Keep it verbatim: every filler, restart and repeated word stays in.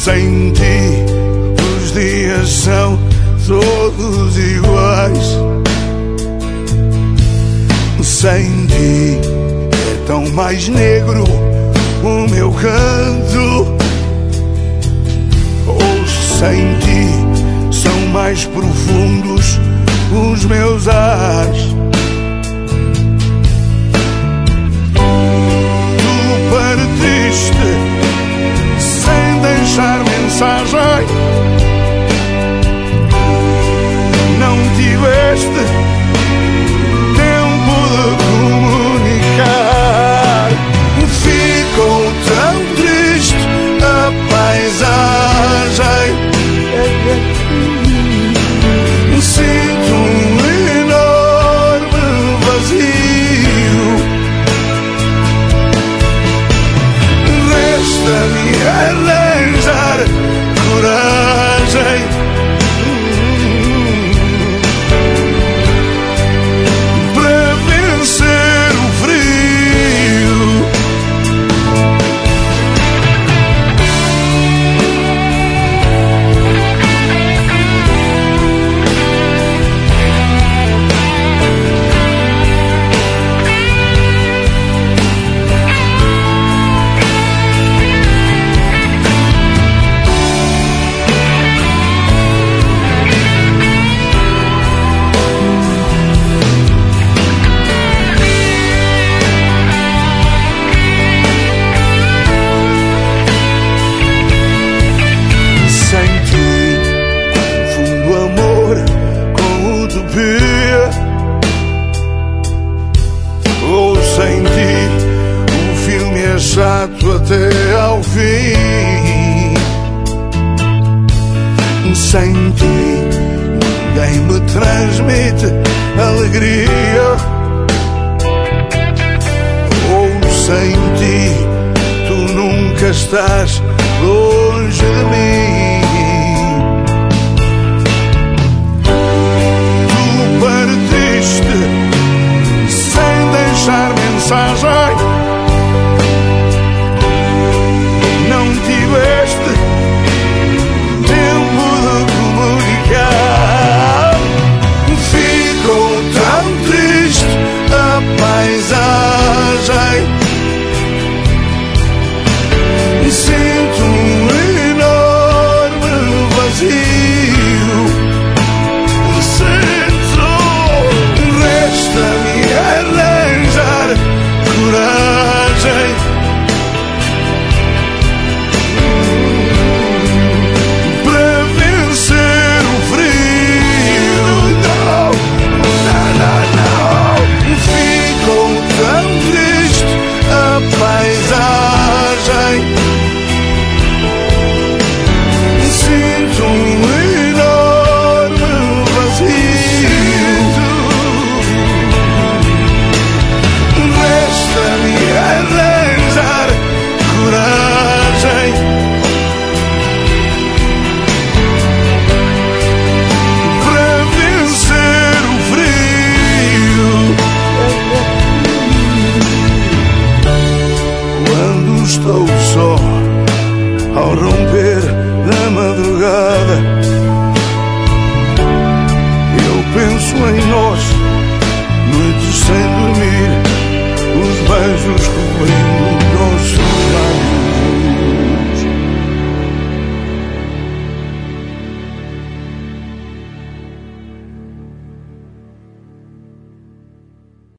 Sem ti os dias são todos iguais. Sem ti é tão mais negro o meu canto. Ou sem ti são mais profundos os meus ares. Tu partiste sem deixar mensagem. Não tiveste tempo de comunicar. Ficou tão triste a paisagem. Sinto um enorme vazio. Resta-me arranjar coragem para vencer o frio. Ou sem ti o filme é chato até ao fim. Sem ti ninguém me transmite alegria. Ou sem ti tu nunca estás longe de mim. Mensagem, não tiveste tempo de comunicar. Ficou tão triste a paisagem. Sinto um enorme vazio. Sinto, resta-me arranjar coragem para vencer o frio. Não, não, não, não. Ficou tão triste a paisagem. Sinto um enorme vazio. Resta-me arranjar coragem para vencer o frio. Quando estou só ao romper da madrugada, eu penso em nós